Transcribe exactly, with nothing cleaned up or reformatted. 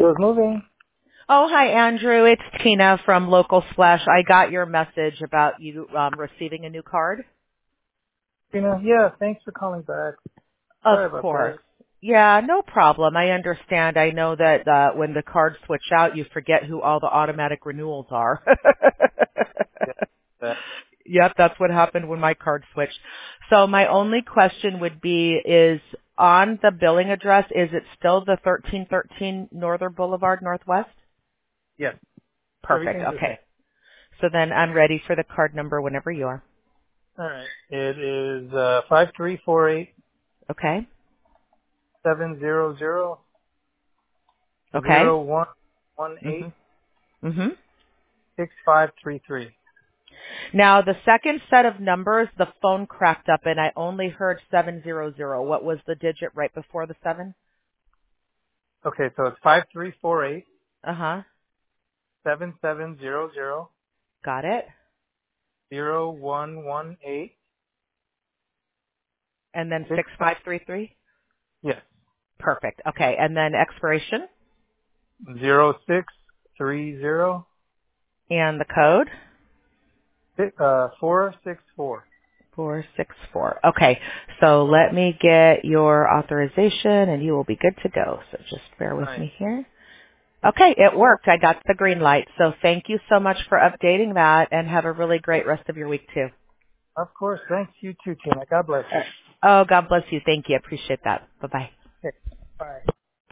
was moving. Oh, hi, Andrew. It's Tina from Local Splash. I got your message about you um, receiving a new card. You know, yeah, thanks for calling back. Sorry Of about course. that. Yeah, no problem. I understand. I know that uh, when the cards switch out, you forget who all the automatic renewals are. Yeah, that. Yep, that's what happened when my card switched. So my only question would be is on the billing address, is it still the thirteen thirteen Northern Boulevard Northwest? Yes, Perfect. everything's the same. Okay. So then I'm ready for the card number whenever you are. All right. It is uh, five three four eight Okay. seven zero zero Okay. zero one one eight Mhm. Mhm. six five three three. Now the second set of numbers, the phone cracked up and I only heard seven zero zero. What was the digit right before the seven? Okay, so it's five three four eight Uh-huh. seven seven zero zero Got it. zero one one eight And then six six five. five three three? Yes, Perfect. Okay. And then expiration zero six three zero and the code? uh four six four. four six four. Okay. So let me get your authorization and you will be good to go. So just bear with Nice. me here. Okay, it worked. I got the green light. So thank you so much for updating that and have a really great rest of your week too. Of course. Thanks. You too, Tina. God bless Uh, you. Oh, God bless you. Thank you. I appreciate that. Bye-bye. Okay. Bye.